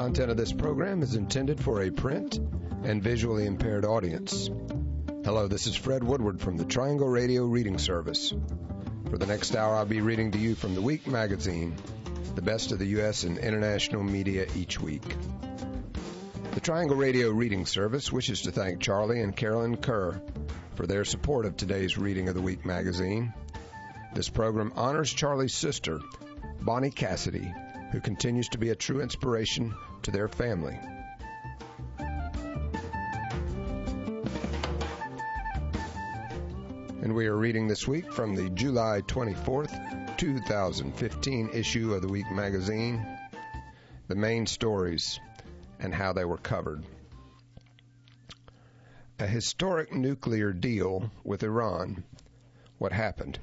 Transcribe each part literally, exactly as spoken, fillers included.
content of this program is intended for a print and visually impaired audience. Hello, this is Fred Woodward from the Triangle Radio Reading Service. For the next hour, I'll be reading to you from The Week magazine, the best of the U S and international media each week. The Triangle Radio Reading Service wishes to thank Charlie and Carolyn Kerr for their support of today's reading of The Week magazine. This program honors Charlie's sister, Bonnie Cassidy, who continues to be a true inspiration to their family. And we are reading this week from the July twenty-fourth, twenty fifteen issue of The Week magazine, the main stories and how they were covered. A historic nuclear deal with Iran. What happened?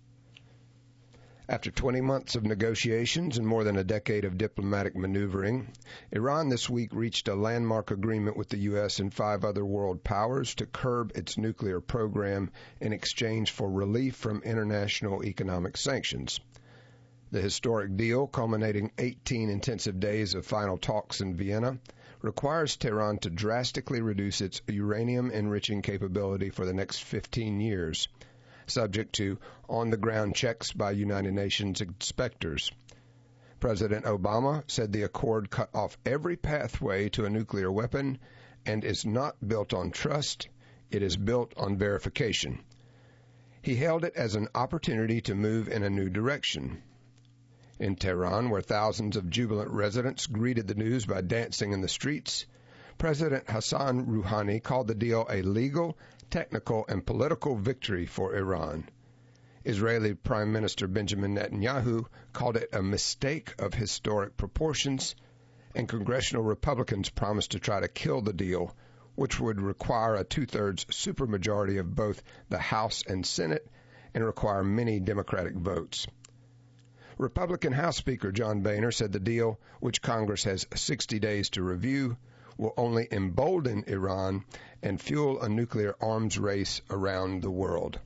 After twenty months of negotiations and more than a decade of diplomatic maneuvering, Iran this week reached a landmark agreement with the U S and five other world powers to curb its nuclear program in exchange for relief from international economic sanctions. The historic deal, culminating eighteen intensive days of final talks in Vienna, requires Tehran to drastically reduce its uranium-enriching capability for the next fifteen years, subject to on-the-ground checks by United Nations inspectors. President Obama said the accord cut off every pathway to a nuclear weapon and is not built on trust, it is built on verification. He hailed it as an opportunity to move in a new direction. In Tehran, where thousands of jubilant residents greeted the news by dancing in the streets, President Hassan Rouhani called the deal a legal, technical, and political victory for Iran. Israeli Prime Minister Benjamin Netanyahu called it a mistake of historic proportions, and congressional Republicans promised to try to kill the deal, which would require a two-thirds supermajority of both the House and Senate and require many Democratic votes. Republican House Speaker John Boehner said the deal, which Congress has sixty days to review, will only embolden Iran and fuel a nuclear arms race around the world.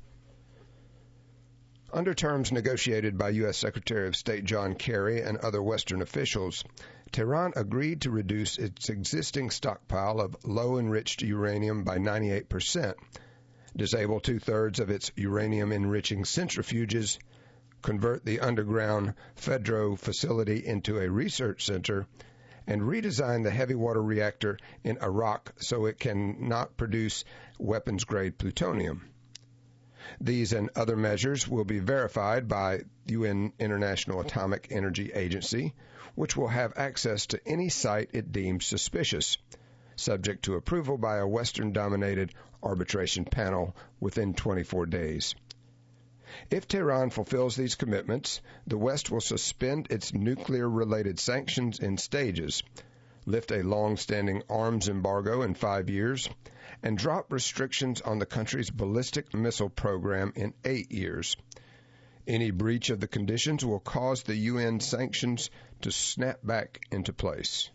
Under terms negotiated by U S Secretary of State John Kerry and other Western officials, Tehran agreed to reduce its existing stockpile of low-enriched uranium by ninety-eight percent, disable two-thirds of its uranium-enriching centrifuges, convert the underground Fedro facility into a research center, and redesign the heavy water reactor in Iraq so it can not produce weapons-grade plutonium. These and other measures will be verified by U N International Atomic Energy Agency, which will have access to any site it deems suspicious, subject to approval by a Western-dominated arbitration panel within twenty-four days. If Tehran fulfills these commitments, the West will suspend its nuclear-related sanctions in stages, lift a long-standing arms embargo in five years, and drop restrictions on the country's ballistic missile program in eight years. Any breach of the conditions will cause the U N sanctions to snap back into place.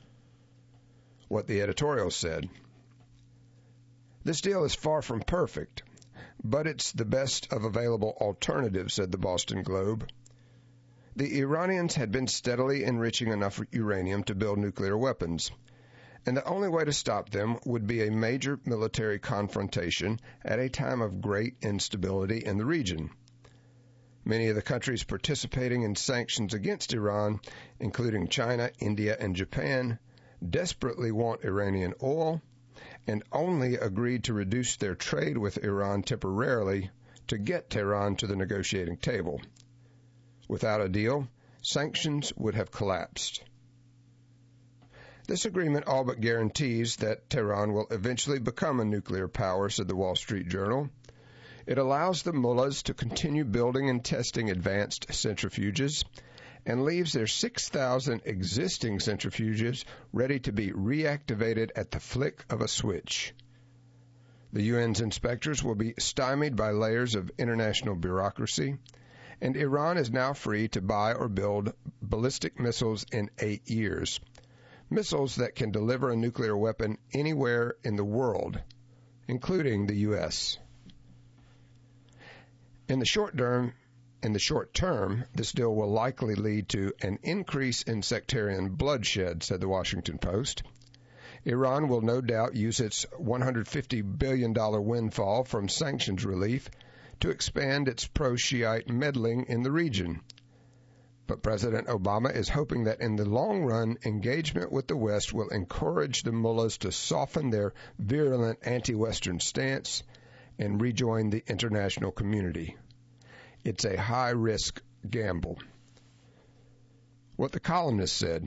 What the editorial said. This deal is far from perfect, but it's the best of available alternatives, said the Boston Globe. The Iranians had been steadily enriching enough uranium to build nuclear weapons, and the only way to stop them would be a major military confrontation at a time of great instability in the region. Many of the countries participating in sanctions against Iran, including China, India, and Japan, desperately want Iranian oil and only agreed to reduce their trade with Iran temporarily to get Tehran to the negotiating table. Without a deal, sanctions would have collapsed. This agreement all but guarantees that Tehran will eventually become a nuclear power, said the Wall Street Journal. It allows the mullahs to continue building and testing advanced centrifuges and leaves their six thousand existing centrifuges ready to be reactivated at the flick of a switch. The U N's inspectors will be stymied by layers of international bureaucracy, and Iran is now free to buy or build ballistic missiles in eight years, missiles that can deliver a nuclear weapon anywhere in the world, including the U S. In the short term, In the short term, this deal will likely lead to an increase in sectarian bloodshed, said the Washington Post. Iran will no doubt use its one hundred fifty billion dollars windfall from sanctions relief to expand its pro-Shiite meddling in the region. But President Obama is hoping that in the long run, engagement with the West will encourage the mullahs to soften their virulent anti-Western stance and rejoin the international community. It's a high-risk gamble. What the columnist said,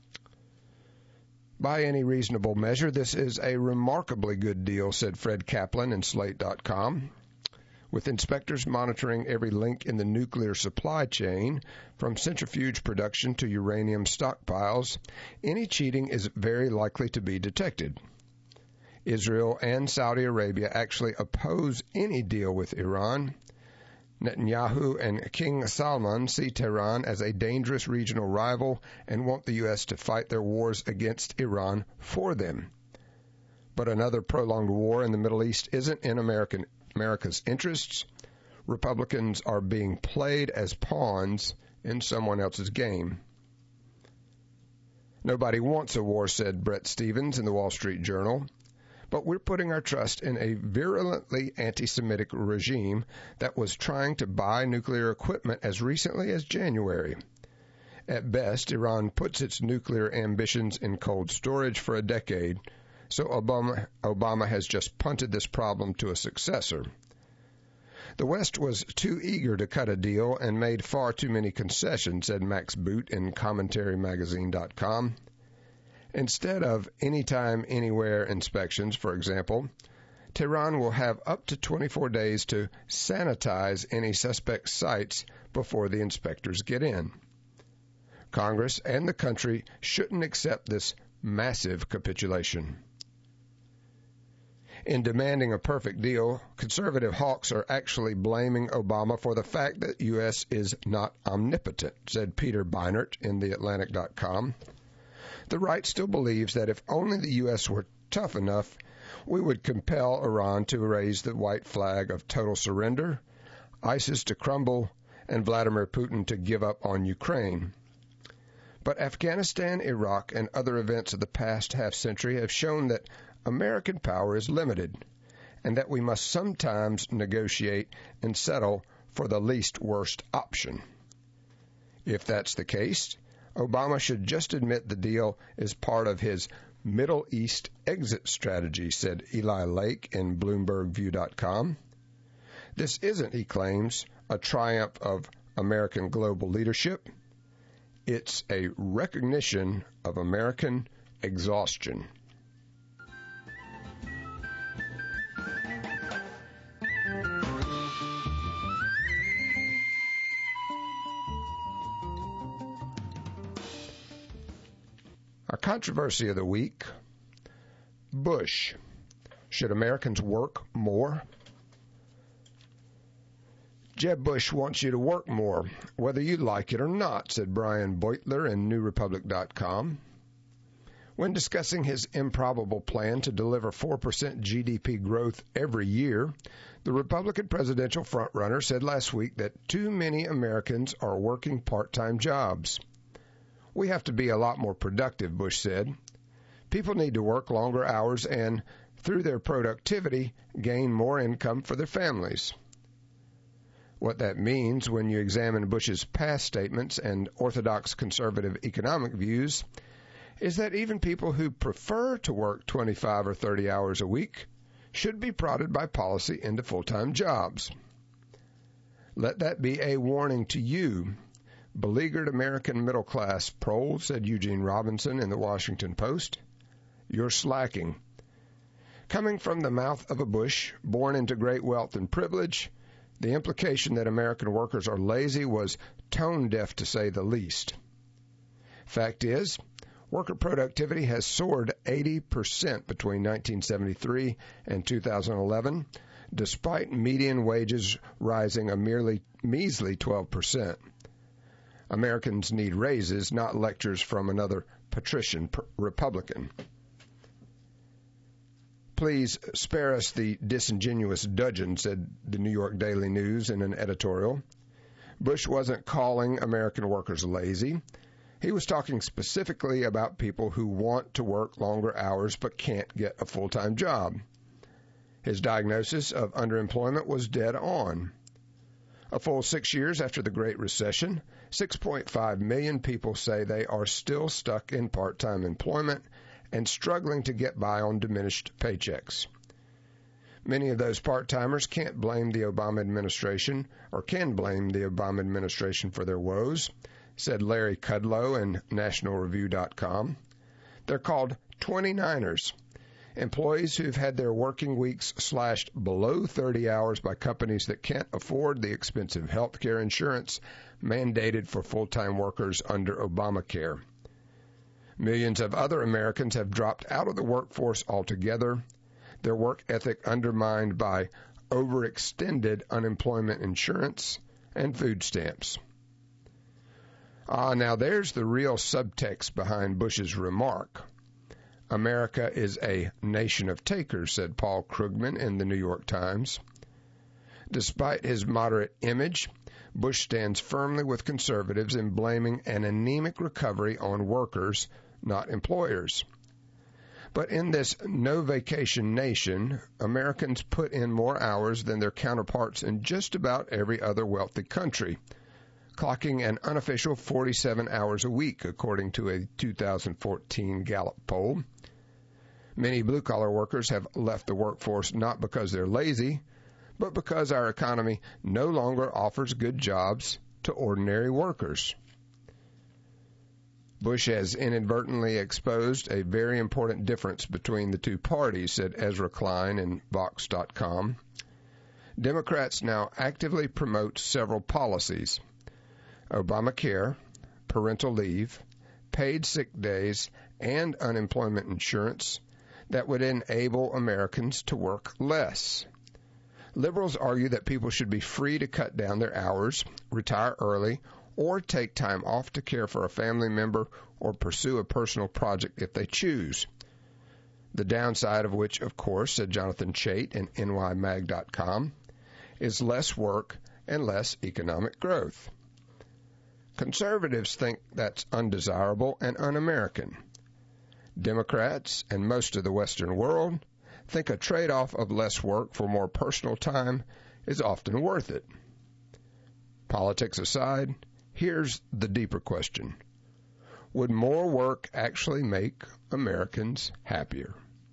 by any reasonable measure, this is a remarkably good deal, said Fred Kaplan in Slate dot com. With inspectors monitoring every link in the nuclear supply chain, from centrifuge production to uranium stockpiles, any cheating is very likely to be detected. Israel and Saudi Arabia actually oppose any deal with Iran. Netanyahu and King Salman see Tehran as a dangerous regional rival and want the U S to fight their wars against Iran for them. But another prolonged war in the Middle East isn't in American America's interests. Republicans are being played as pawns in someone else's game. Nobody wants a war, said Brett Stevens in the Wall Street Journal, but we're putting our trust in a virulently anti-Semitic regime that was trying to buy nuclear equipment as recently as January. At best, Iran puts its nuclear ambitions in cold storage for a decade, so Obama, Obama has just punted this problem to a successor. The West was too eager to cut a deal and made far too many concessions, said Max Boot in commentary magazine dot com. Instead of anytime, anywhere inspections, for example, Tehran will have up to twenty-four days to sanitize any suspect sites before the inspectors get in. Congress and the country shouldn't accept this massive capitulation. In demanding a perfect deal, conservative hawks are actually blaming Obama for the fact that the U S is not omnipotent, said Peter Beinart in the Atlantic dot com. The right still believes that if only the U S were tough enough, we would compel Iran to raise the white flag of total surrender, ISIS to crumble, and Vladimir Putin to give up on Ukraine. But Afghanistan, Iraq, and other events of the past half-century have shown that American power is limited, and that we must sometimes negotiate and settle for the least worst option. If that's the case, Obama should just admit the deal is part of his Middle East exit strategy, said Eli Lake in Bloomberg View dot com. This isn't, he claims, a triumph of American global leadership. It's a recognition of American exhaustion. Our controversy of the week, Bush. Should Americans work more? Jeb Bush wants you to work more, whether you like it or not, said Brian Beutler in New Republic dot com. When discussing his improbable plan to deliver four percent G D P growth every year, the Republican presidential frontrunner said last week that too many Americans are working part-time jobs. We have to be a lot more productive, Bush said. People need to work longer hours and, through their productivity, gain more income for their families. What that means when you examine Bush's past statements and orthodox conservative economic views is that even people who prefer to work twenty-five or thirty hours a week should be prodded by policy into full-time jobs. Let that be a warning to you, beleaguered American middle class prole, said Eugene Robinson in the Washington Post. You're slacking. Coming from the mouth of a Bush, born into great wealth and privilege, the implication that American workers are lazy was tone-deaf to say the least. Fact is, worker productivity has soared eighty percent between nineteen seventy-three and two thousand eleven, despite median wages rising a merely measly twelve percent. Americans need raises, not lectures from another patrician Republican. Please spare us the disingenuous dudgeon, said the New York Daily News in an editorial. Bush wasn't calling American workers lazy. He was talking specifically about people who want to work longer hours but can't get a full-time job. His diagnosis of underemployment was dead on. A full six years after the Great Recession, six point five million people say they are still stuck in part-time employment and struggling to get by on diminished paychecks. Many of those part-timers can't blame the Obama administration or can blame the Obama administration for their woes, said Larry Kudlow in National Review dot com. They're called twenty-niners, employees who've had their working weeks slashed below thirty hours by companies that can't afford the expensive health care insurance mandated for full-time workers under Obamacare. Millions of other Americans have dropped out of the workforce altogether, their work ethic undermined by overextended unemployment insurance and food stamps. Ah, now there's the real subtext behind Bush's remark. America is a nation of takers, said Paul Krugman in the New York Times. Despite his moderate image, Bush stands firmly with conservatives in blaming an anemic recovery on workers, not employers. But in this no-vacation nation, Americans put in more hours than their counterparts in just about every other wealthy country, clocking an unofficial forty-seven hours a week, according to a two thousand fourteen Gallup poll. Many blue-collar workers have left the workforce not because they're lazy, but because our economy no longer offers good jobs to ordinary workers. Bush has inadvertently exposed a very important difference between the two parties, said Ezra Klein in Vox dot com. Democrats now actively promote several policies: Obamacare, parental leave, paid sick days, and unemployment insurance that would enable Americans to work less. Liberals argue that people should be free to cut down their hours, retire early, or take time off to care for a family member or pursue a personal project if they choose. The downside of which, of course, said Jonathan Chait in N Y mag dot com, is less work and less economic growth. Conservatives think that's undesirable and un-American. Democrats and most of the Western world think a trade-off of less work for more personal time is often worth it. Politics aside, here's the deeper question. Would more work actually make Americans happier?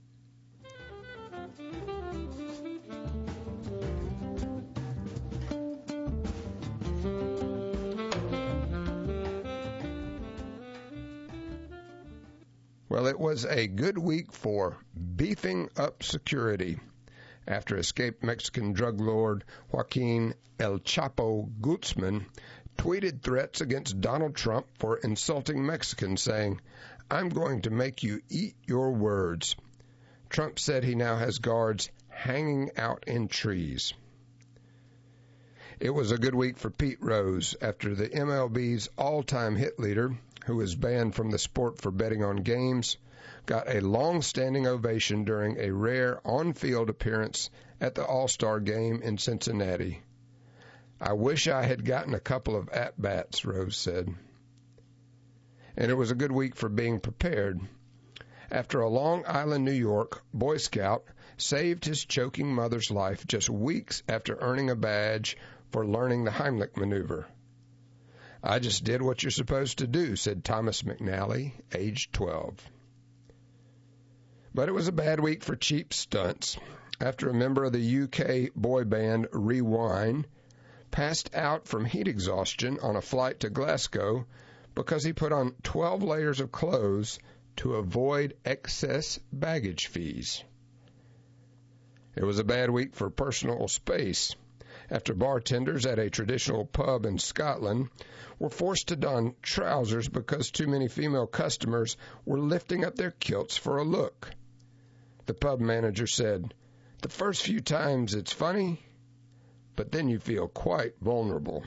Well, it was a good week for beefing up security after escaped Mexican drug lord Joaquin El Chapo Guzman tweeted threats against Donald Trump for insulting Mexicans, saying, "I'm going to make you eat your words." Trump said he now has guards hanging out in trees. It was a good week for Pete Rose after the M L B's all-time hit leader, who was banned from the sport for betting on games, got a long-standing ovation during a rare on-field appearance at the All-Star Game in Cincinnati. "I wish I had gotten a couple of at-bats," Rose said. And it was a good week for being prepared. After a Long Island, New York Boy Scout saved his choking mother's life just weeks after earning a badge for learning the Heimlich maneuver. "I just did what you're supposed to do," said Thomas McNally, age twelve. But it was a bad week for cheap stunts after a member of the U K boy band Rewind passed out from heat exhaustion on a flight to Glasgow because he put on twelve layers of clothes to avoid excess baggage fees. It was a bad week for personal space after bartenders at a traditional pub in Scotland were forced to don trousers because too many female customers were lifting up their kilts for a look. The pub manager said, "The first few times it's funny, but then you feel quite vulnerable."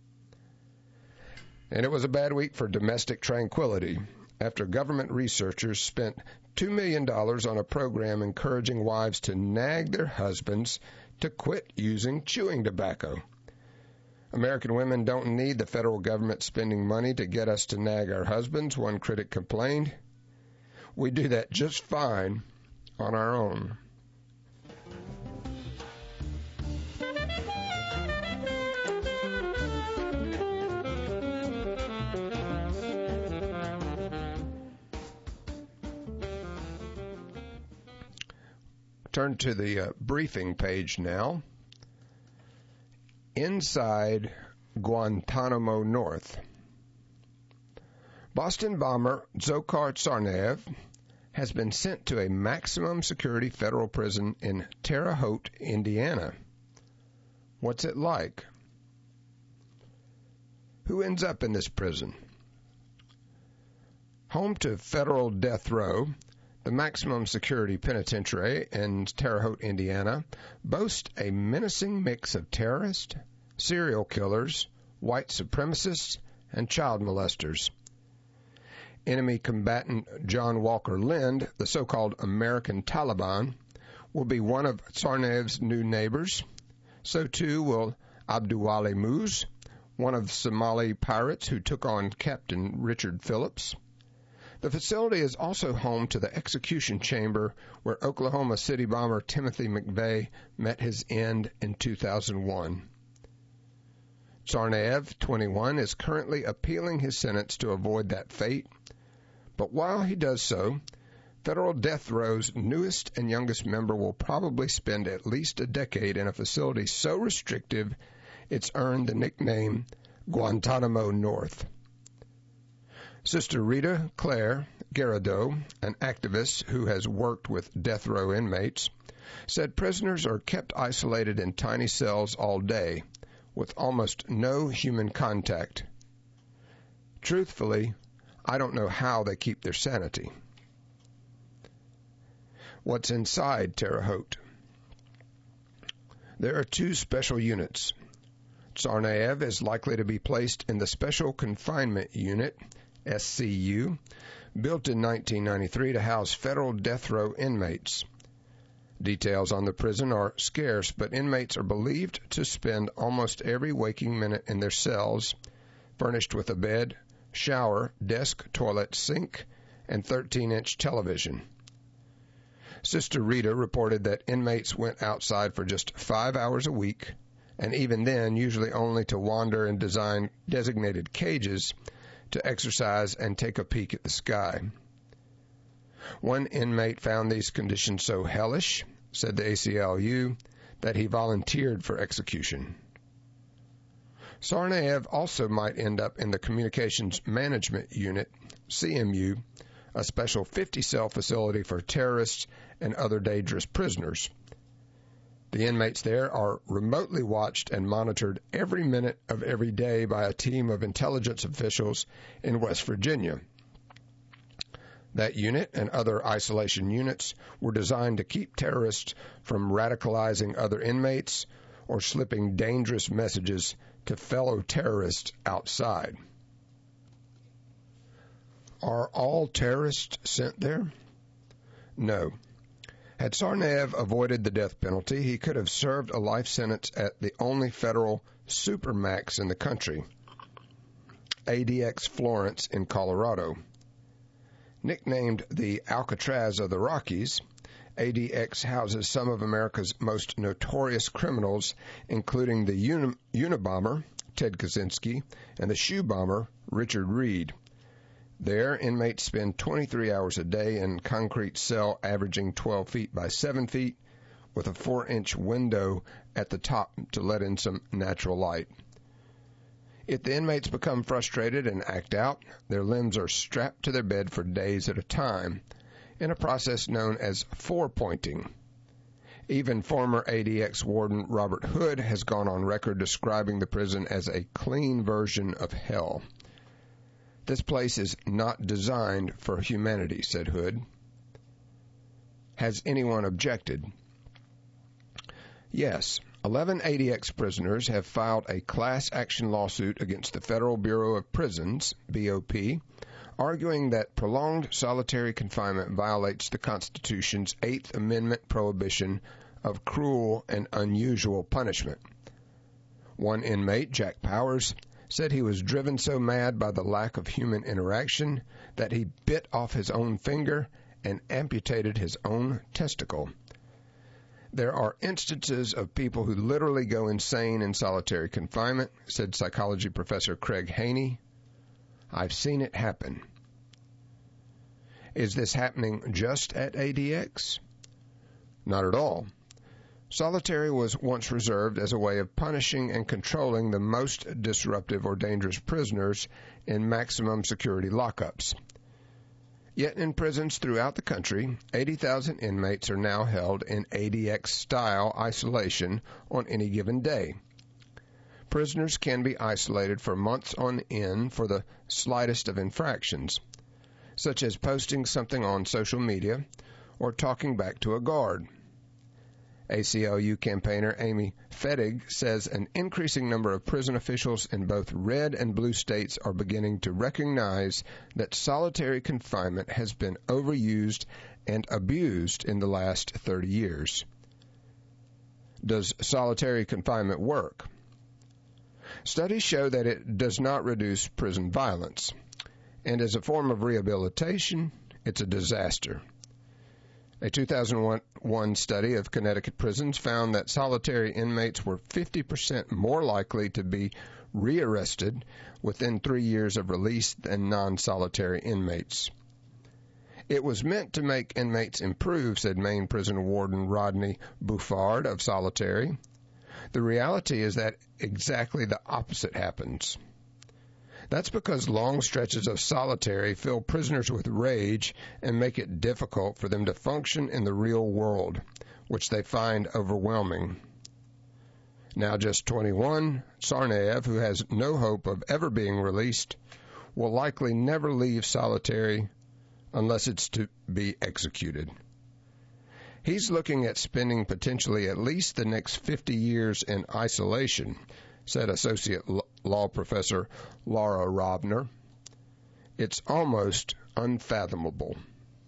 And it was a bad week for domestic tranquility after government researchers spent two million dollars on a program encouraging wives to nag their husbands to quit using chewing tobacco. American women don't need the federal government spending money to get us to nag our husbands, one critic complained. We do that just fine on our own. Turn to the uh, briefing page now. Inside Guantanamo North. Boston bomber Dzhokhar Tsarnaev has been sent to a maximum security federal prison in Terre Haute, Indiana. What's it like? Who ends up in this prison? Home to federal death row, the maximum security penitentiary in Terre Haute, Indiana, boasts a menacing mix of terrorists, serial killers, white supremacists, and child molesters. Enemy combatant John Walker Lind, the so-called American Taliban, will be one of Tsarnaev's new neighbors. So too will Abduwali Moose, one of the Somali pirates who took on Captain Richard Phillips. The facility is also home to the execution chamber where Oklahoma City bomber Timothy McVeigh met his end in two thousand one. Tsarnaev, twenty-one, is currently appealing his sentence to avoid that fate. But while he does so, Federal Death Row's newest and youngest member will probably spend at least a decade in a facility so restrictive it's earned the nickname Guantanamo North. Sister Rita Claire Garrido, an activist who has worked with death row inmates, said prisoners are kept isolated in tiny cells all day, with almost no human contact. Truthfully, I don't know how they keep their sanity. What's inside Terre Haute? There are two special units. Tsarnaev is likely to be placed in the Special Confinement Unit, S C U, built in nineteen ninety-three to house federal death row inmates. Details on the prison are scarce, but inmates are believed to spend almost every waking minute in their cells, furnished with a bed, shower, desk, toilet, sink, and thirteen-inch television. Sister Rita reported that inmates went outside for just five hours a week, and even then usually only to wander in design designated cages to exercise and take a peek at the sky. One inmate found these conditions so hellish, said the A C L U, that he volunteered for execution. Tsarnaev also might end up in the Communications Management Unit, C M U, a special fifty-cell facility for terrorists and other dangerous prisoners. The inmates there are remotely watched and monitored every minute of every day by a team of intelligence officials in West Virginia. That unit and other isolation units were designed to keep terrorists from radicalizing other inmates or slipping dangerous messages to fellow terrorists outside. Are all terrorists sent there? No. Had Tsarnaev avoided the death penalty, he could have served a life sentence at the only federal supermax in the country, A D X Florence in Colorado. Nicknamed the Alcatraz of the Rockies, A D X houses some of America's most notorious criminals, including the Uni- Unabomber, Ted Kaczynski, and the shoe bomber, Richard Reed. There, inmates spend twenty-three hours a day in concrete cell averaging twelve feet by seven feet with a four-inch window at the top to let in some natural light. If the inmates become frustrated and act out, their limbs are strapped to their bed for days at a time in a process known as four-pointing. Even former A D X warden Robert Hood has gone on record describing the prison as a clean version of hell. This place is not designed for humanity, said Hood. Has anyone objected? Yes, eleven A D X prisoners have filed a class action lawsuit against the Federal Bureau of Prisons, B O P, arguing that prolonged solitary confinement violates the Constitution's Eighth Amendment prohibition of cruel and unusual punishment. One inmate, Jack Powers, said he was driven so mad by the lack of human interaction that he bit off his own finger and amputated his own testicle. There are instances of people who literally go insane in solitary confinement, said psychology professor Craig Haney. I've seen it happen. Is this happening just at A D X? Not at all. Solitary was once reserved as a way of punishing and controlling the most disruptive or dangerous prisoners in maximum security lockups. Yet in prisons throughout the country, eighty thousand inmates are now held in A D X-style isolation on any given day. Prisoners can be isolated for months on end for the slightest of infractions, such as posting something on social media or talking back to a guard. A C L U campaigner Amy Fettig says an increasing number of prison officials in both red and blue states are beginning to recognize that solitary confinement has been overused and abused in the last thirty years. Does solitary confinement work? Studies show that it does not reduce prison violence, and as a form of rehabilitation, it's a disaster. A two thousand one study of Connecticut prisons found that solitary inmates were fifty percent more likely to be rearrested within three years of release than non-solitary inmates. It was meant to make inmates improve, said Maine prison warden Rodney Buffard of solitary. The reality is that exactly the opposite happens. That's because long stretches of solitary fill prisoners with rage and make it difficult for them to function in the real world, which they find overwhelming. Now just twenty-one, Tsarnaev, who has no hope of ever being released, will likely never leave solitary unless it's to be executed. He's looking at spending potentially at least the next fifty years in isolation, said Associate Law Professor Laura Robner. It's almost unfathomable.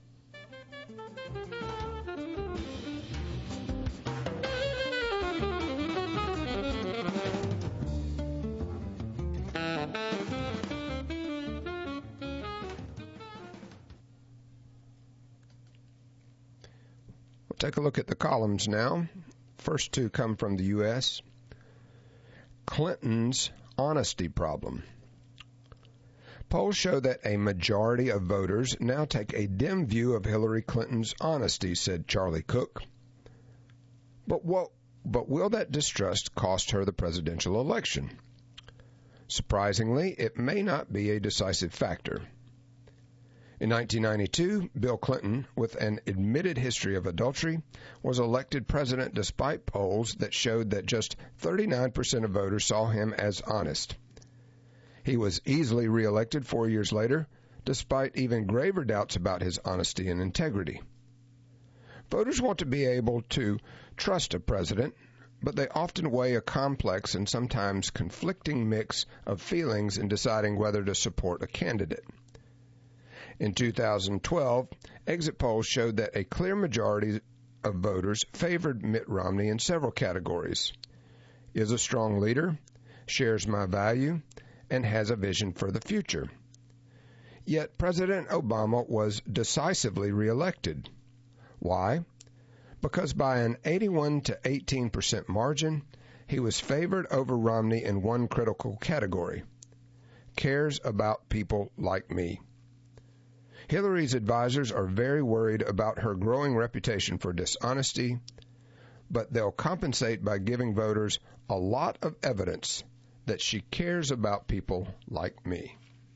We'll take a look at the columns now. First two come from the U S Clinton's honesty problem. Polls show that a majority of voters now take a dim view of Hillary Clinton's honesty, said Charlie Cook. But what, but will that distrust cost her the presidential election? Surprisingly, it may not be a decisive factor. In nineteen ninety-two, Bill Clinton, with an admitted history of adultery, was elected president despite polls that showed that just thirty-nine percent of voters saw him as honest. He was easily reelected four years later, despite even graver doubts about his honesty and integrity. Voters want to be able to trust a president, but they often weigh a complex and sometimes conflicting mix of feelings in deciding whether to support a candidate. In two thousand twelve, exit polls showed that a clear majority of voters favored Mitt Romney in several categories: is a strong leader, shares my value, and has a vision for the future. Yet President Obama was decisively reelected. Why? Because by an eighty-one to eighteen percent margin, he was favored over Romney in one critical category: cares about people like me. Hillary's advisors are very worried about her growing reputation for dishonesty, but they'll compensate by giving voters a lot of evidence that she cares about people like me.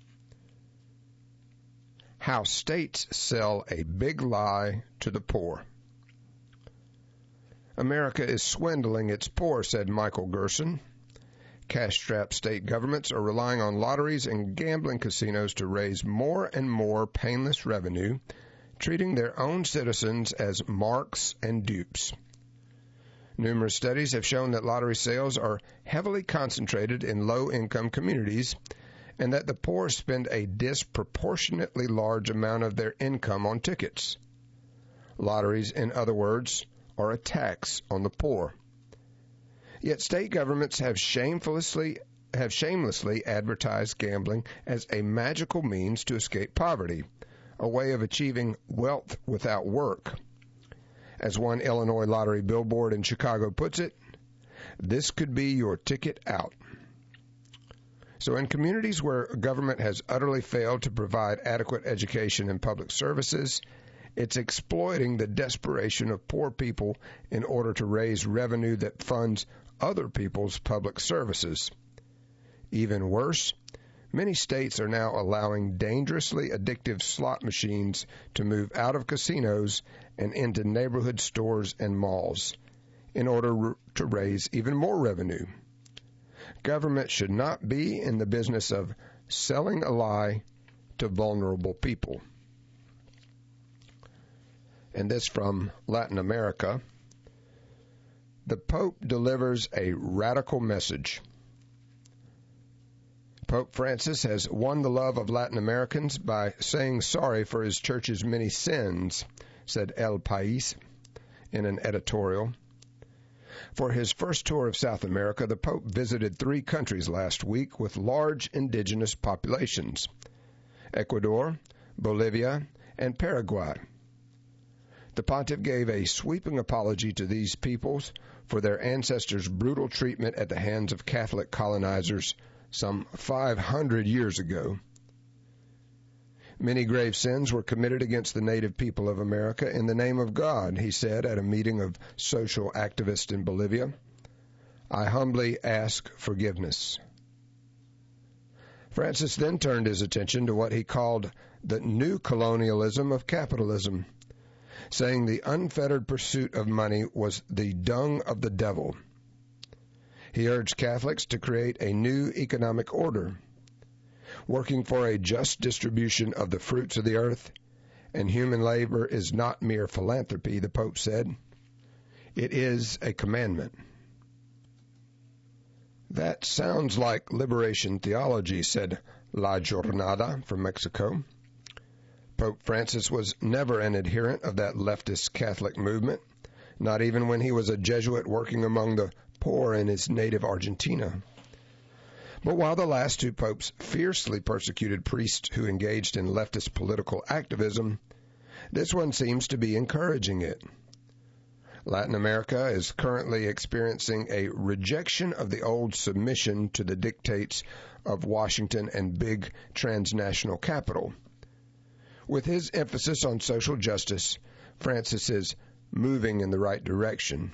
How states sell a big lie to the poor. America is swindling its poor, said Michael Gerson. Cash-strapped state governments are relying on lotteries and gambling casinos to raise more and more painless revenue, treating their own citizens as marks and dupes. Numerous studies have shown that lottery sales are heavily concentrated in low-income communities and that the poor spend a disproportionately large amount of their income on tickets. Lotteries, in other words, are a tax on the poor. Yet state governments have shamefully have shamelessly advertised gambling as a magical means to escape poverty, a way of achieving wealth without work. As one Illinois lottery billboard in Chicago puts it, this could be your ticket out. So in communities where government has utterly failed to provide adequate education and public services, it's exploiting the desperation of poor people in order to raise revenue that funds other people's public services. Even worse, many states are now allowing dangerously addictive slot machines to move out of casinos and into neighborhood stores and malls in order to raise even more revenue. Government should not be in the business of selling a lie to vulnerable people. And this from Latin America. The Pope delivers a radical message. Pope Francis has won the love of Latin Americans by saying sorry for his church's many sins, said El País in an editorial. For his first tour of South America, the Pope visited three countries last week with large indigenous populations: Ecuador, Bolivia, and Paraguay. The pontiff gave a sweeping apology to these peoples for their ancestors' brutal treatment at the hands of Catholic colonizers some five hundred years ago. Many grave sins were committed against the native people of America in the name of God, he said at a meeting of social activists in Bolivia. I humbly ask forgiveness. Francis then turned his attention to what he called the new colonialism of capitalism, saying the unfettered pursuit of money was the dung of the devil. He urged Catholics to create a new economic order, working for a just distribution of the fruits of the earth, and human labor is not mere philanthropy, the Pope said. It is a commandment. That sounds like liberation theology, said La Jornada from Mexico. Pope Francis was never an adherent of that leftist Catholic movement, not even when he was a Jesuit working among the poor in his native Argentina. But while the last two popes fiercely persecuted priests who engaged in leftist political activism, this one seems to be encouraging it. Latin America is currently experiencing a rejection of the old submission to the dictates of Washington and big transnational capital. With his emphasis on social justice, Francis is moving in the right direction.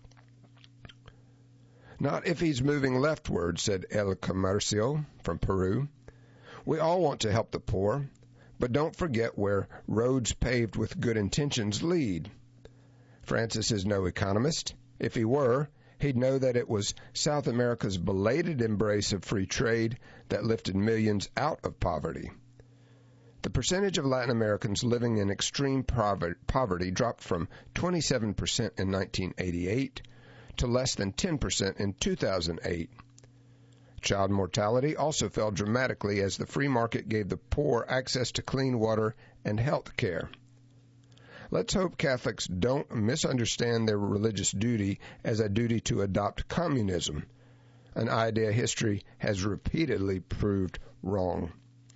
Not if he's moving leftward, said El Comercio from Peru. We all want to help the poor, but don't forget where roads paved with good intentions lead. Francis is no economist. If he were, he'd know that it was South America's belated embrace of free trade that lifted millions out of poverty. The percentage of Latin Americans living in extreme poverty dropped from twenty-seven percent in nineteen eighty-eight to less than ten percent in two thousand eight. Child mortality also fell dramatically as the free market gave the poor access to clean water and health care. Let's hope Catholics don't misunderstand their religious duty as a duty to adopt communism, an idea history has repeatedly proved wrong.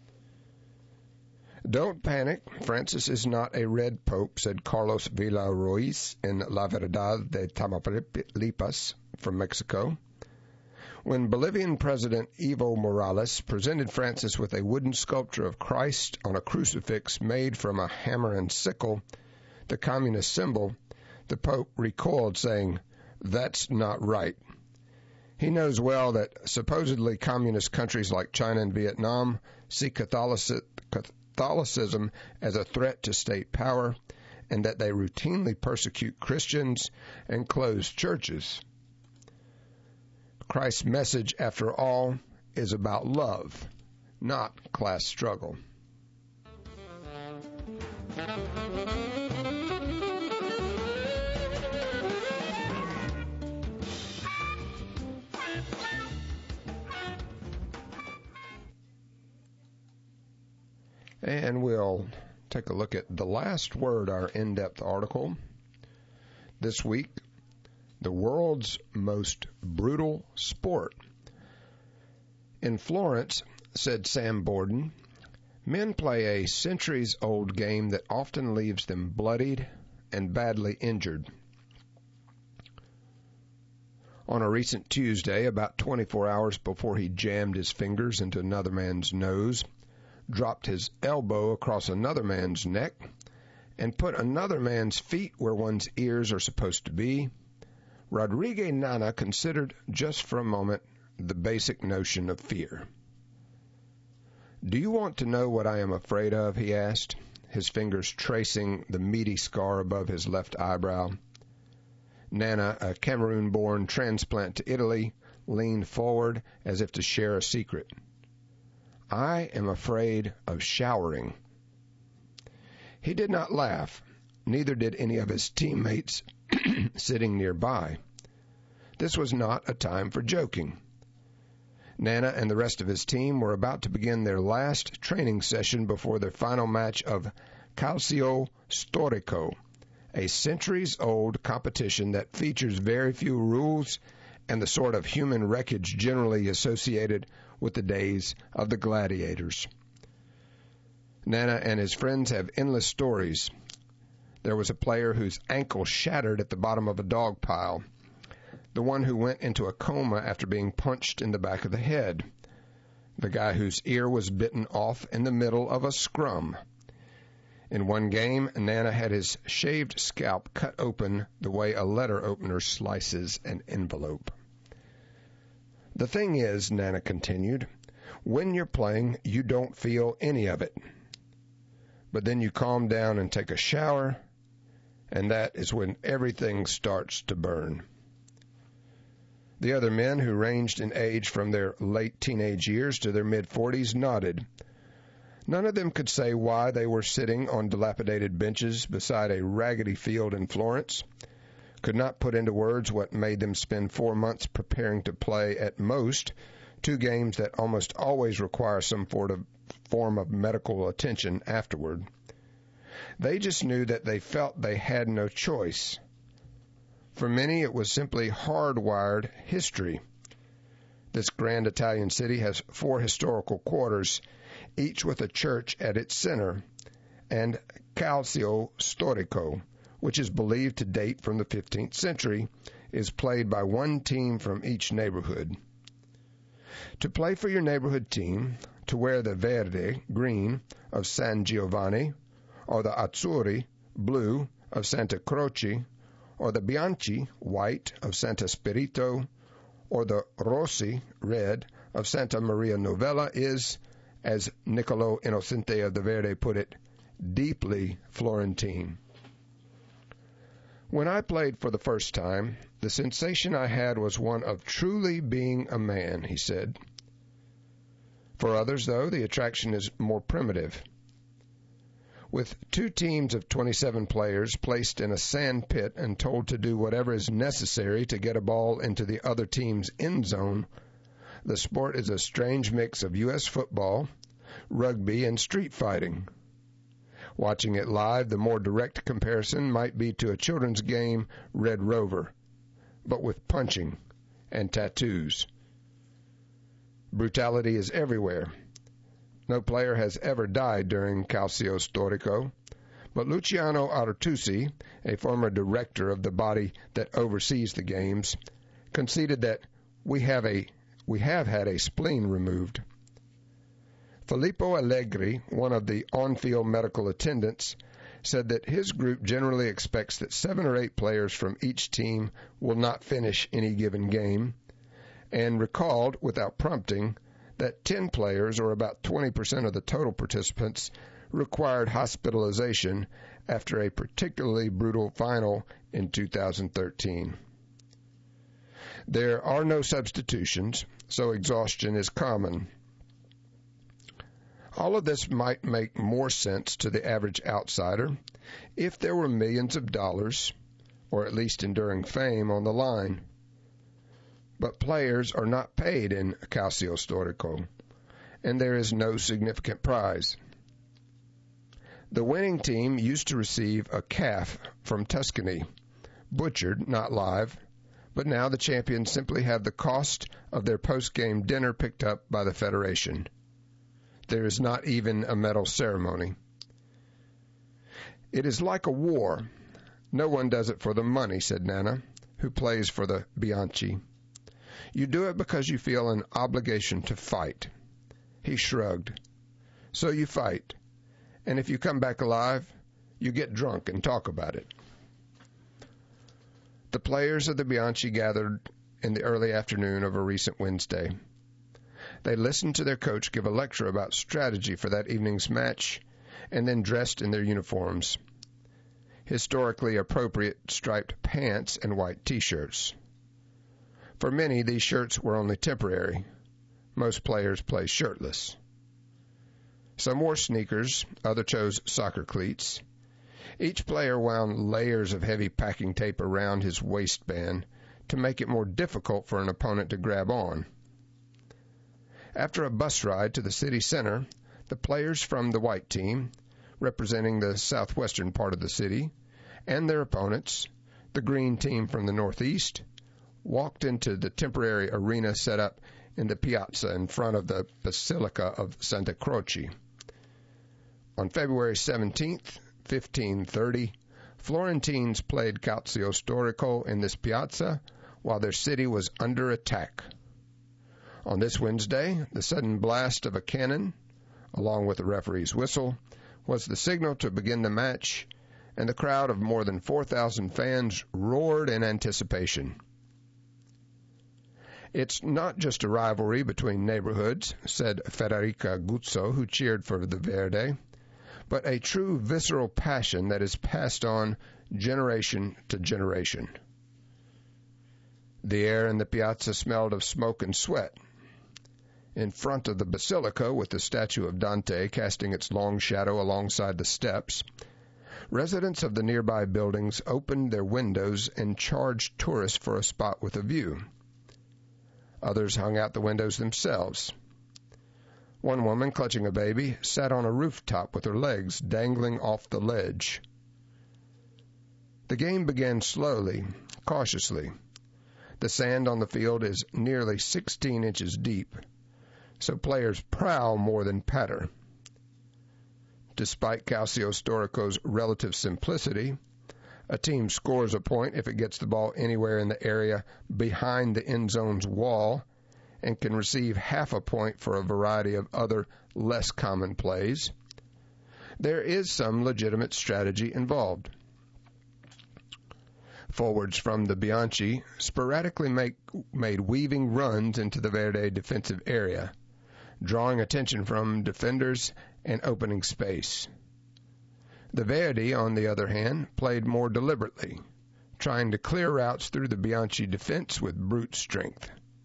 Don't panic. Francis is not a red pope, said Carlos Villarroel in La Verdad de Tamaulipas from Mexico. When Bolivian President Evo Morales presented Francis with a wooden sculpture of Christ on a crucifix made from a hammer and sickle, the communist symbol, the Pope recoiled, saying, "That's not right." He knows well that supposedly communist countries like China and Vietnam see Catholicism Catholicism as a threat to state power, and that they routinely persecute Christians and close churches. Christ's message, after all, is about love, not class struggle. And we'll take a look at the last word, our in-depth article. This week, the world's most brutal sport. In Florence, said Sam Borden, men play a centuries-old game that often leaves them bloodied and badly injured. On a recent Tuesday, about twenty-four hours before he jammed his fingers into another man's nose, dropped his elbow across another man's neck, and put another man's feet where one's ears are supposed to be, Rodrigue Nana considered just for a moment the basic notion of fear. "Do you want to know what I am afraid of?" he asked, his fingers tracing the meaty scar above his left eyebrow. Nana, a Cameroon-born transplant to Italy, leaned forward as if to share a secret. "I am afraid of showering." He did not laugh. Neither did any of his teammates sitting nearby. This was not a time for joking. Nana and the rest of his team were about to begin their last training session before their final match of Calcio Storico, a centuries-old competition that features very few rules and the sort of human wreckage generally associated with the days of the gladiators. Nana and his friends have endless stories. There was a player whose ankle shattered at the bottom of a dog pile, the one who went into a coma after being punched in the back of the head, the guy whose ear was bitten off in the middle of a scrum. In one game, Nana had his shaved scalp cut open the way a letter opener slices an envelope. "The thing is," Nana continued, "when you're playing, you don't feel any of it. But then you calm down and take a shower, and that is when everything starts to burn." The other men, who ranged in age from their late teenage years to their mid-forties, nodded. None of them could say why they were sitting on dilapidated benches beside a raggedy field in Florence, could not put into words what made them spend four months preparing to play, at most, two games that almost always require some form of medical attention afterward. They just knew that they felt they had no choice. For many, it was simply hardwired history. This grand Italian city has four historical quarters, each with a church at its center, and Calcio Storico, which is believed to date from the fifteenth century, is played by one team from each neighborhood. To play for your neighborhood team, to wear the verde, green, of San Giovanni, or the azzurri, blue, of Santa Croce, or the bianchi, white, of Santa Spirito, or the rossi, red, of Santa Maria Novella is, as Niccolo Innocente of the Verde put it, deeply Florentine. "When I played for the first time, the sensation I had was one of truly being a man," he said. For others, though, the attraction is more primitive. With two teams of twenty-seven players placed in a sand pit and told to do whatever is necessary to get a ball into the other team's end zone, the sport is a strange mix of U S football, rugby, and street fighting. Watching it live, the more direct comparison might be to a children's game, Red Rover, but with punching and tattoos. Brutality is everywhere. No player has ever died during Calcio Storico, but Luciano Artusi, a former director of the body that oversees the games, conceded that we have a we have had a spleen removed. Filippo Allegri, one of the on-field medical attendants, said that his group generally expects that seven or eight players from each team will not finish any given game, and recalled, without prompting, that ten players, or about twenty percent of the total participants, required hospitalization after a particularly brutal final in two thousand thirteen. There are no substitutions, so exhaustion is common. All of this might make more sense to the average outsider if there were millions of dollars, or at least enduring fame, on the line. But players are not paid in Calcio Storico, and there is no significant prize. The winning team used to receive a calf from Tuscany, butchered, not live, but now the champions simply have the cost of their post-game dinner picked up by the Federation. There is not even a medal ceremony. It is like a war. No one does it for the money, said Nana, who plays for the Bianchi. You do it because you feel an obligation to fight. He shrugged. So you fight, and if you come back alive, you get drunk and talk about it. The players of the Bianchi gathered in the early afternoon of a recent Wednesday. They listened to their coach give a lecture about strategy for that evening's match, and then dressed in their uniforms, historically appropriate striped pants and white T-shirts. For many, these shirts were only temporary. Most players play shirtless. Some wore sneakers, others chose soccer cleats. Each player wound layers of heavy packing tape around his waistband to make it more difficult for an opponent to grab on. After a bus ride to the city center, the players from the white team, representing the southwestern part of the city, and their opponents, the green team from the northeast, walked into the temporary arena set up in the piazza in front of the Basilica of Santa Croce. On February seventeenth, fifteen thirty, Florentines played Calcio Storico in this piazza while their city was under attack. On this Wednesday, the sudden blast of a cannon, along with the referee's whistle, was the signal to begin the match, and the crowd of more than four thousand fans roared in anticipation. It's not just a rivalry between neighborhoods, said Federica Guzzo, who cheered for the Verde, but a true visceral passion that is passed on generation to generation. The air in the piazza smelled of smoke and sweat. In front of the basilica, with the statue of Dante casting its long shadow alongside the steps, residents of the nearby buildings opened their windows and charged tourists for a spot with a view. Others hung out the windows themselves. One woman, clutching a baby, sat on a rooftop with her legs dangling off the ledge. The game began slowly, cautiously. The sand on the field is nearly sixteen inches deep, so players prowl more than patter. Despite Calcio Storico's relative simplicity, a team scores a point if it gets the ball anywhere in the area behind the end zone's wall, and can receive half a point for a variety of other less common plays. There is some legitimate strategy involved. Forwards from the Bianchi sporadically make, made weaving runs into the Verde defensive area, drawing attention from defenders and opening space. The Verdi, on the other hand, played more deliberately, trying to clear routes through the Bianchi defense with brute strength.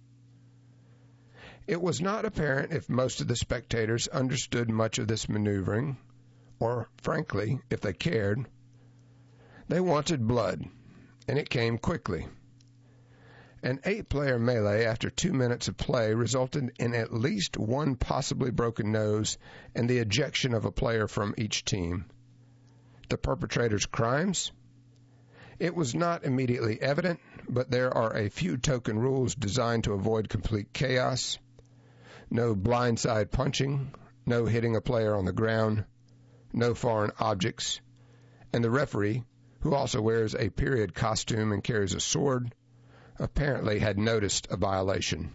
It was not apparent if most of the spectators understood much of this maneuvering, or, frankly, if they cared. They wanted blood, and it came quickly. An eight-player melee after two minutes of play resulted in at least one possibly broken nose and the ejection of a player from each team. The perpetrator's crimes? It was not immediately evident, but there are a few token rules designed to avoid complete chaos. No blindside punching, no hitting a player on the ground, no foreign objects, and the referee, who also wears a period costume and carries a sword, apparently had noticed a violation.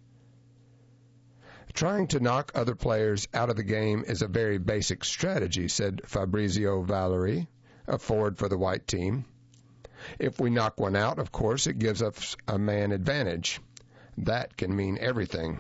Trying to knock other players out of the game is a very basic strategy, said Fabrizio Valeri, a forward for the white team. If we knock one out, of course, it gives us a man advantage. That can mean everything.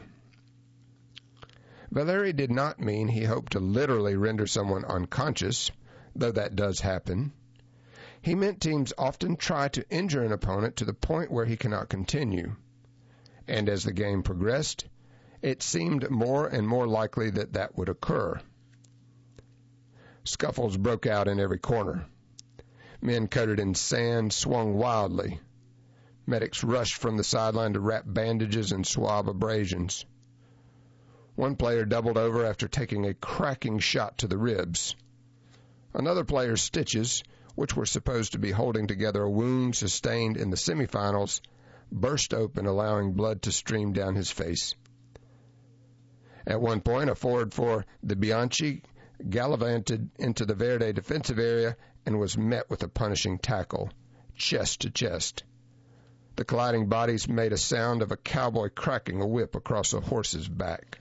Valeri did not mean he hoped to literally render someone unconscious, though that does happen. He meant teams often try to injure an opponent to the point where he cannot continue. And as the game progressed, it seemed more and more likely that that would occur. Scuffles broke out in every corner. Men coated in sand swung wildly. Medics rushed from the sideline to wrap bandages and swab abrasions. One player doubled over after taking a cracking shot to the ribs. Another player's stitches, which were supposed to be holding together a wound sustained in the semifinals, burst open, allowing blood to stream down his face. At one point, a forward for the Bianchi gallivanted into the Verde defensive area and was met with a punishing tackle, chest to chest. The colliding bodies made a sound of a cowboy cracking a whip across a horse's back.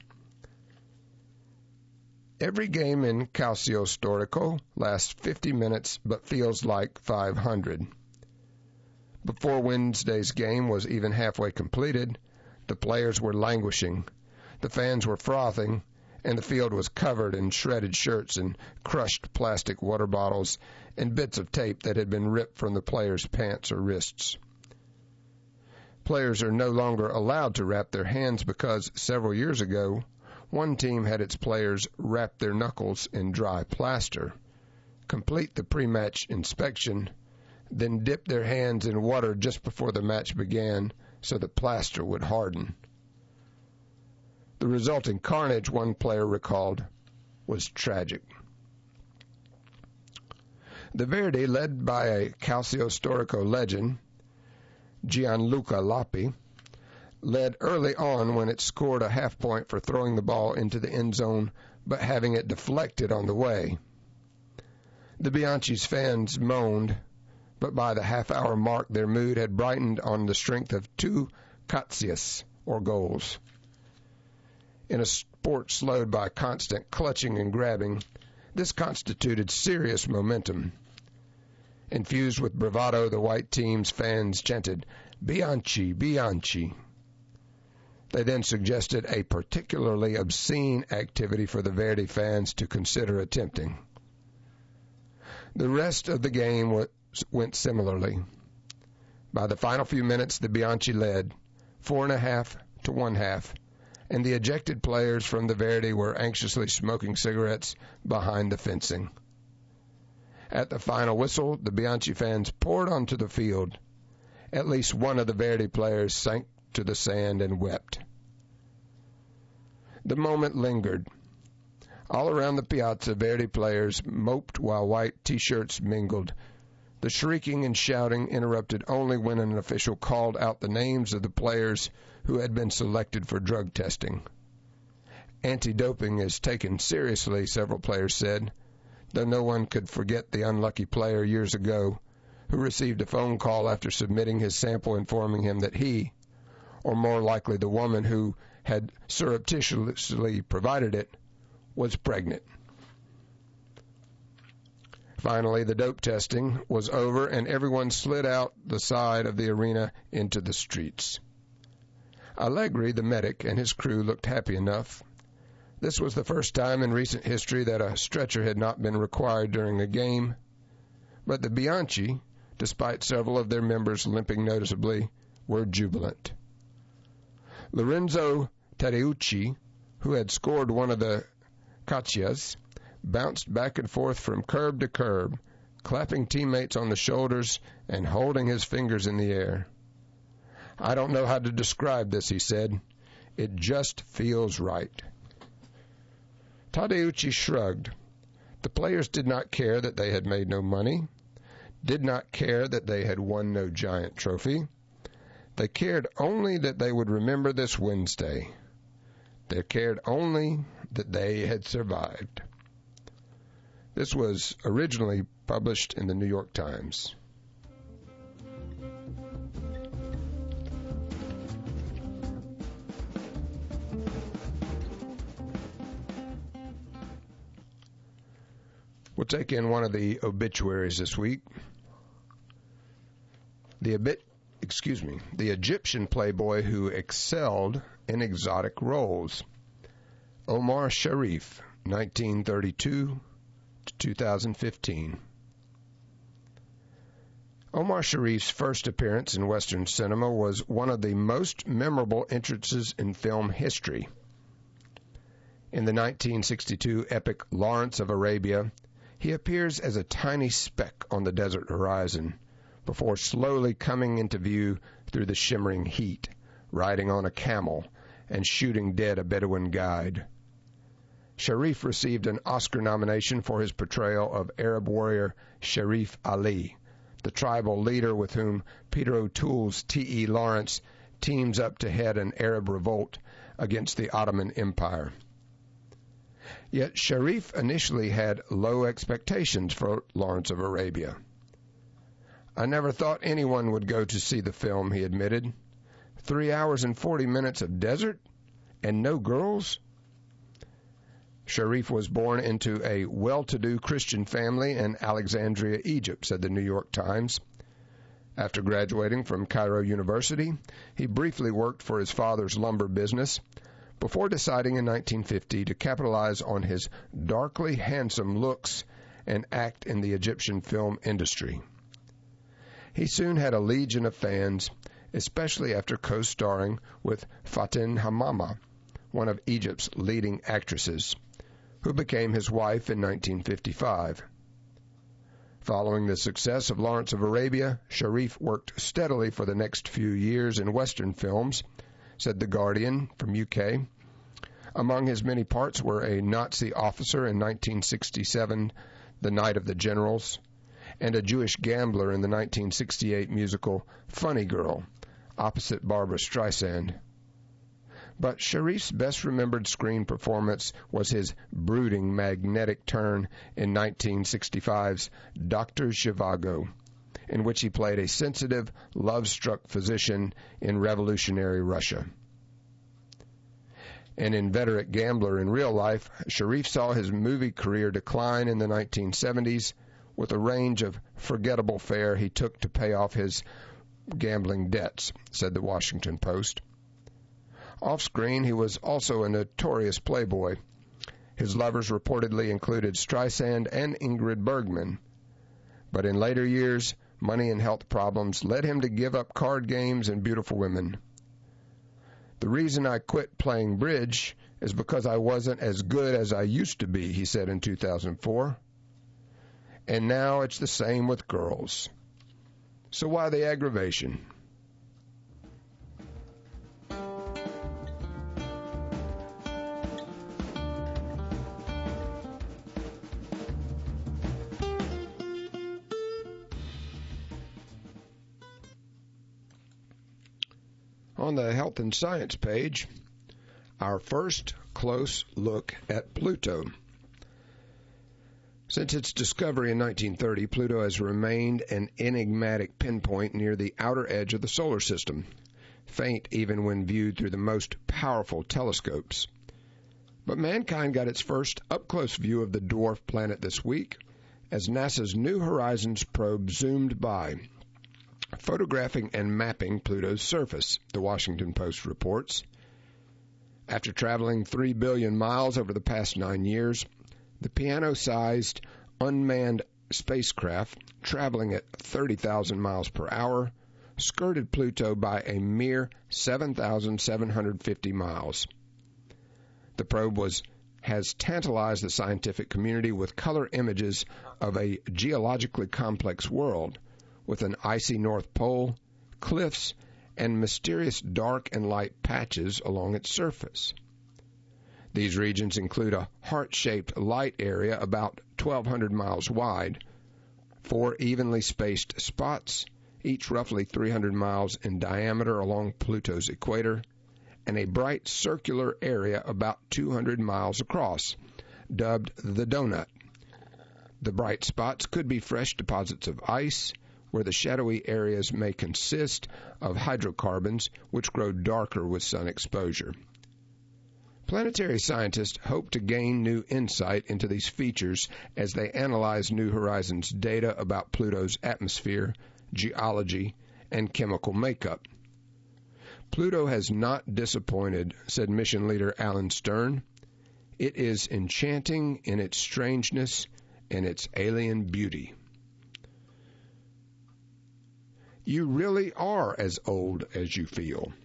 Every game in Calcio Storico lasts fifty minutes but feels like five hundred. Before Wednesday's game was even halfway completed, the players were languishing, the fans were frothing, and the field was covered in shredded shirts and crushed plastic water bottles and bits of tape that had been ripped from the players' pants or wrists. Players are no longer allowed to wrap their hands because several years ago, one team had its players wrap their knuckles in dry plaster, complete the pre-match inspection, then dip their hands in water just before the match began so the plaster would harden. The resulting carnage, one player recalled, was tragic. The Verdi, led by a Calcio Storico legend, Gianluca Loppi, led early on when it scored a half point for throwing the ball into the end zone but having it deflected on the way. The Bianchi's fans moaned, but by the half-hour mark their mood had brightened on the strength of two cazias, or goals. In a sport slowed by constant clutching and grabbing, this constituted serious momentum. Infused with bravado, the white team's fans chanted, "Bianchi, Bianchi." They then suggested a particularly obscene activity for the Verdi fans to consider attempting. The rest of the game was, went similarly. By the final few minutes, the Bianchi led, four and a half to one half, and the ejected players from the Verdi were anxiously smoking cigarettes behind the fencing. At the final whistle, the Bianchi fans poured onto the field. At least one of the Verdi players sank to the sand and wept. The moment lingered. All around the piazza, Verdi players moped while white T-shirts mingled. The shrieking and shouting interrupted only when an official called out the names of the players who had been selected for drug testing. Anti-doping is taken seriously, several players said, though no one could forget the unlucky player years ago who received a phone call after submitting his sample informing him that he, or more likely the woman who had surreptitiously provided it, was pregnant. Finally, the dope testing was over and everyone slid out the side of the arena into the streets. Allegri, the medic, and his crew looked happy enough. This was the first time in recent history that a stretcher had not been required during a game, but the Bianchi, despite several of their members limping noticeably, were jubilant. Lorenzo Tadeucci, who had scored one of the cazias, bounced back and forth from curb to curb, clapping teammates on the shoulders and holding his fingers in the air. "I don't know how to describe this," he said. "It just feels right." Tadeucci shrugged. The players did not care that they had made no money, did not care that they had won no giant trophy. They cared only that they would remember this Wednesday. They cared only that they had survived. This was originally published in the New York Times. We'll take in one of the obituaries this week. The obit, excuse me, the Egyptian playboy who excelled in exotic roles. Omar Sharif, nineteen thirty-two to two thousand fifteen. Omar Sharif's first appearance in Western cinema was one of the most memorable entrances in film history. In the nineteen sixty-two epic Lawrence of Arabia, he appears as a tiny speck on the desert horizon before slowly coming into view through the shimmering heat, riding on a camel and shooting dead a Bedouin guide. Sharif received an Oscar nomination for his portrayal of Arab warrior Sharif Ali, the tribal leader with whom Peter O'Toole's T E Lawrence teams up to head an Arab revolt against the Ottoman Empire. Yet Sharif initially had low expectations for Lawrence of Arabia. "I never thought anyone would go to see the film," he admitted. Three hours and forty minutes of desert? And no girls?" Sharif was born into a well-to-do Christian family in Alexandria, Egypt, said the New York Times. After graduating from Cairo University, he briefly worked for his father's lumber business before deciding in nineteen fifty to capitalize on his darkly handsome looks and act in the Egyptian film industry. He soon had a legion of fans, especially after co-starring with Fatin Hamama, one of Egypt's leading actresses, who became his wife in nineteen fifty-five. Following the success of Lawrence of Arabia, Sharif worked steadily for the next few years in Western films, said The Guardian from U K. Among his many parts were a Nazi officer in nineteen sixty-seven, The Night of the Generals, and a Jewish gambler in the nineteen sixty-eight musical Funny Girl, opposite Barbra Streisand. But Sharif's best-remembered screen performance was his brooding, magnetic turn in nineteen sixty-five's Doctor Zhivago, in which he played a sensitive, love-struck physician in revolutionary Russia. An inveterate gambler in real life, Sharif saw his movie career decline in the nineteen seventies with a range of forgettable fare he took to pay off his gambling debts, said the Washington Post. Off-screen, he was also a notorious playboy. His lovers reportedly included Streisand and Ingrid Bergman. But in later years, money and health problems led him to give up card games and beautiful women. "The reason I quit playing bridge is because I wasn't as good as I used to be," he said in two thousand four. "And now it's the same with girls. So why the aggravation?" On the Health and Science page, our first close look at Pluto. Since its discovery in nineteen thirty, Pluto has remained an enigmatic pinpoint near the outer edge of the solar system, faint even when viewed through the most powerful telescopes. But mankind got its first up-close view of the dwarf planet this week as NASA's New Horizons probe zoomed by, photographing and mapping Pluto's surface, the Washington Post reports. After traveling three billion miles over the past nine years, the piano-sized unmanned spacecraft, traveling at thirty thousand miles per hour, skirted Pluto by a mere seven thousand seven hundred fifty miles. The probe was has tantalized the scientific community with color images of a geologically complex world, with an icy North Pole, cliffs, and mysterious dark and light patches along its surface. These regions include a heart-shaped light area about twelve hundred miles wide, four evenly spaced spots, each roughly three hundred miles in diameter along Pluto's equator, and a bright circular area about two hundred miles across, dubbed the Donut. The bright spots could be fresh deposits of ice, where the shadowy areas may consist of hydrocarbons which grow darker with sun exposure. Planetary scientists hope to gain new insight into these features as they analyze New Horizons data about Pluto's atmosphere, geology, and chemical makeup. Pluto has not disappointed, said mission leader Alan Stern. It is enchanting in its strangeness and its alien beauty. You really are as old as you feel.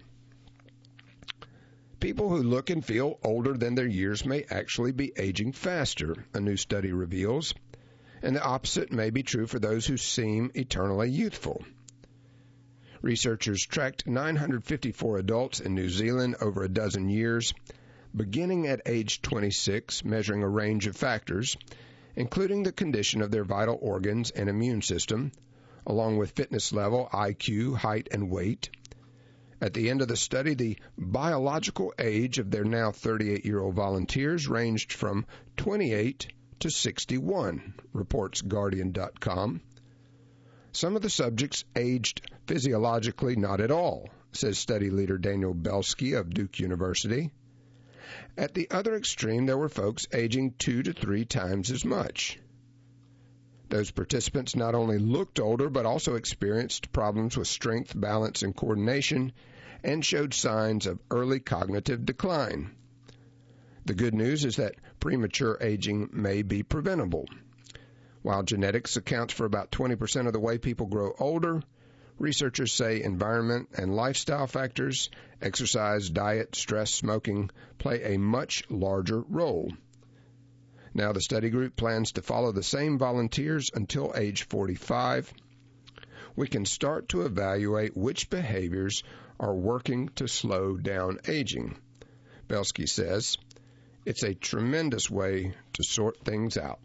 People who look and feel older than their years may actually be aging faster, a new study reveals, and the opposite may be true for those who seem eternally youthful. Researchers tracked nine hundred fifty-four adults in New Zealand over a dozen years, beginning at age twenty-six, measuring a range of factors, including the condition of their vital organs and immune system, along with fitness level, I Q, height, and weight. At the end of the study, the biological age of their now thirty-eight-year-old volunteers ranged from twenty-eight to sixty-one, reports Guardian dot com. Some of the subjects aged physiologically not at all, says study leader Daniel Belsky of Duke University. At the other extreme, there were folks aging two to three times as much. Those participants not only looked older, but also experienced problems with strength, balance, and coordination, and showed signs of early cognitive decline. The good news is that premature aging may be preventable. While genetics accounts for about twenty percent of the way people grow older, researchers say environment and lifestyle factors, exercise, diet, stress, smoking, play a much larger role. Now the study group plans to follow the same volunteers until age forty-five. We can start to evaluate which behaviors are working to slow down aging. Belsky says, it's a tremendous way to sort things out.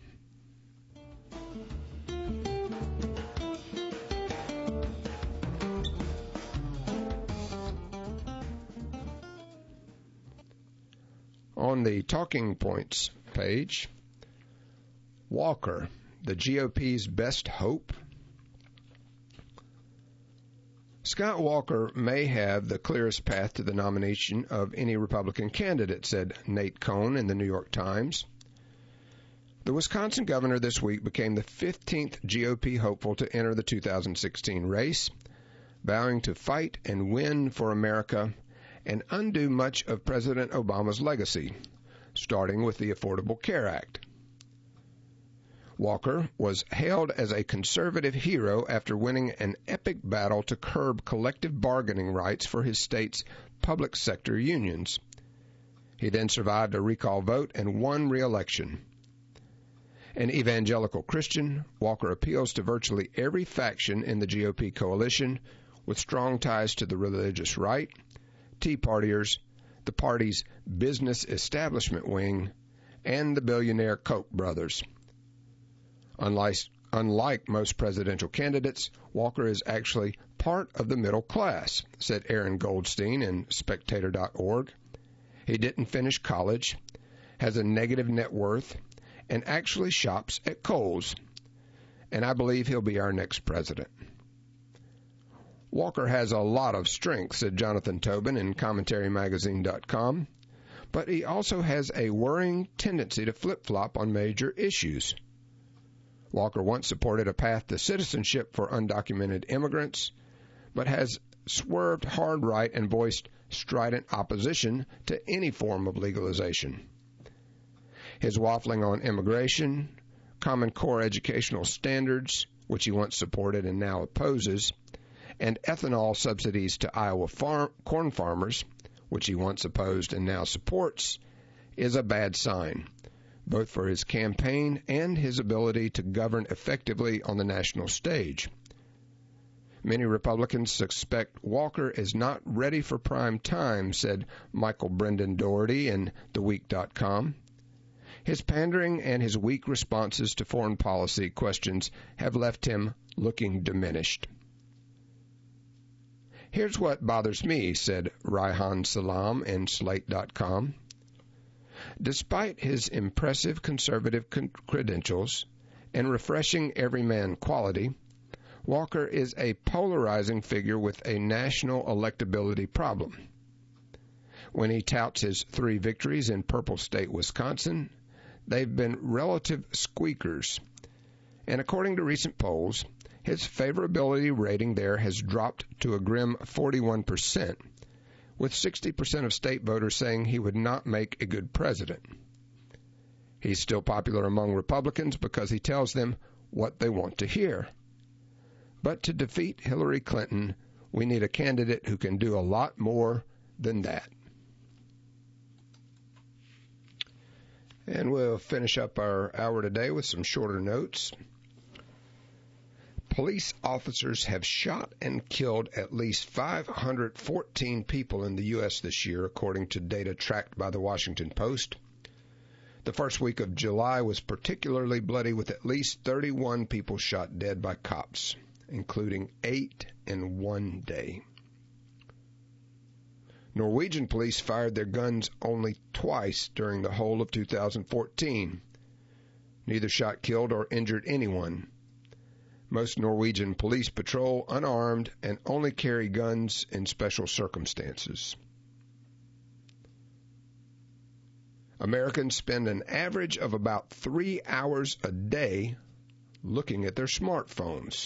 On the Talking Points page, Walker, the G O P's best hope. Scott Walker may have the clearest path to the nomination of any Republican candidate, said Nate Cohn in the New York Times. The Wisconsin governor this week became the fifteenth G O P hopeful to enter the two thousand sixteen race, vowing to fight and win for America and undo much of President Obama's legacy, starting with the Affordable Care Act. Walker was hailed as a conservative hero after winning an epic battle to curb collective bargaining rights for his state's public sector unions. He then survived a recall vote and won re-election. An evangelical Christian, Walker appeals to virtually every faction in the G O P coalition with strong ties to the religious right, Tea Partiers, the party's business establishment wing, and the billionaire Koch brothers. Unlike, unlike most presidential candidates, Walker is actually part of the middle class, said Aaron Goldstein in Spectator dot org. He didn't finish college, has a negative net worth, and actually shops at Kohl's. And I believe he'll be our next president. Walker has a lot of strength, said Jonathan Tobin in Commentary Magazine dot com, but he also has a worrying tendency to flip-flop on major issues. Walker once supported a path to citizenship for undocumented immigrants, but has swerved hard right and voiced strident opposition to any form of legalization. His waffling on immigration, Common Core educational standards, which he once supported and now opposes, and ethanol subsidies to Iowa farm, corn farmers, which he once opposed and now supports, is a bad sign, both for his campaign and his ability to govern effectively on the national stage. Many Republicans suspect Walker is not ready for prime time, said Michael Brendan Doherty in the week dot com. His pandering and his weak responses to foreign policy questions have left him looking diminished. Here's what bothers me, said Raihan Salam in Slate dot com. Despite his impressive conservative con- credentials and refreshing everyman quality, Walker is a polarizing figure with a national electability problem. When he touts his three victories in Purple State, Wisconsin, they've been relative squeakers. And according to recent polls, his favorability rating there has dropped to a grim forty-one percent, with sixty percent of state voters saying he would not make a good president. He's still popular among Republicans because he tells them what they want to hear. But to defeat Hillary Clinton, we need a candidate who can do a lot more than that. And we'll finish up our hour today with some shorter notes. Police officers have shot and killed at least five hundred fourteen people in the U S this year, according to data tracked by the Washington Post. The first week of July was particularly bloody, with at least thirty-one people shot dead by cops. including eight in one day. Norwegian police fired their guns only twice during the whole of two thousand fourteen. Neither shot killed or injured anyone. Most Norwegian police patrol unarmed and only carry guns in special circumstances. Americans spend an average of about three hours a day looking at their smartphones.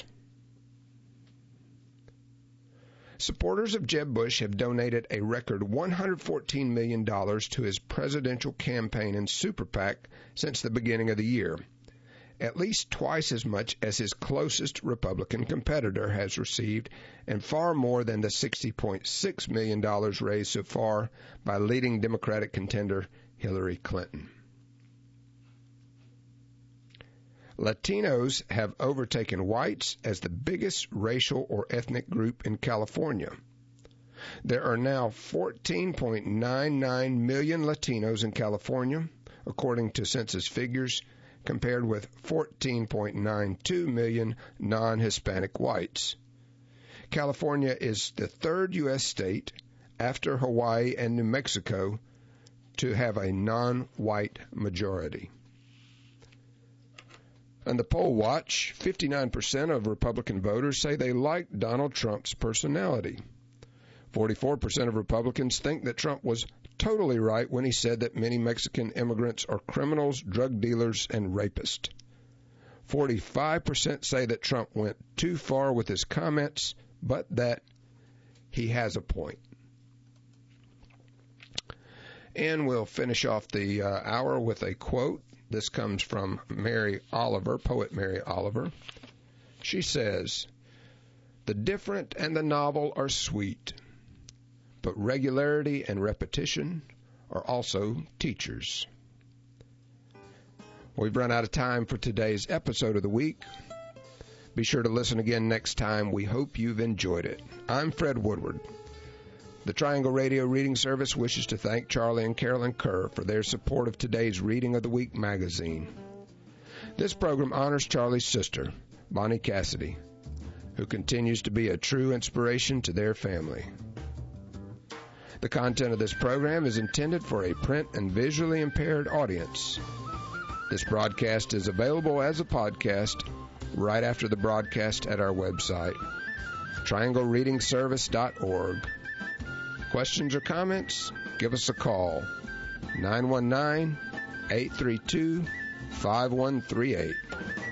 Supporters of Jeb Bush have donated a record one hundred fourteen million dollars to his presidential campaign and super PAC since the beginning of the year, at least twice as much as his closest Republican competitor has received, and far more than the sixty point six million dollars raised so far by leading Democratic contender Hillary Clinton. Latinos have overtaken whites as the biggest racial or ethnic group in California. There are now fourteen point nine nine million Latinos in California, according to census figures, compared with fourteen point nine two million non-Hispanic whites. California is the third U S state, after Hawaii and New Mexico, to have a non-white majority. And the poll watch, fifty-nine percent of Republican voters say they like Donald Trump's personality. forty-four percent of Republicans think that Trump was totally right when he said that many Mexican immigrants are criminals, drug dealers, and rapists. forty-five percent say that Trump went too far with his comments, but that he has a point. And we'll finish off the uh, hour with a quote. This comes from Mary Oliver, poet Mary Oliver. She says, "The different and the novel are sweet, but regularity and repetition are also teachers." We've run out of time for today's episode of the week. Be sure to listen again next time. We hope you've enjoyed it. I'm Fred Woodward. The Triangle Radio Reading Service wishes to thank Charlie and Carolyn Kerr for their support of today's Reading of the Week magazine. This program honors Charlie's sister, Bonnie Cassidy, who continues to be a true inspiration to their family. The content of this program is intended for a print and visually impaired audience. This broadcast is available as a podcast right after the broadcast at our website, triangle reading service dot org. Questions or comments? Give us a call, nine one nine, eight three two, five one three eight.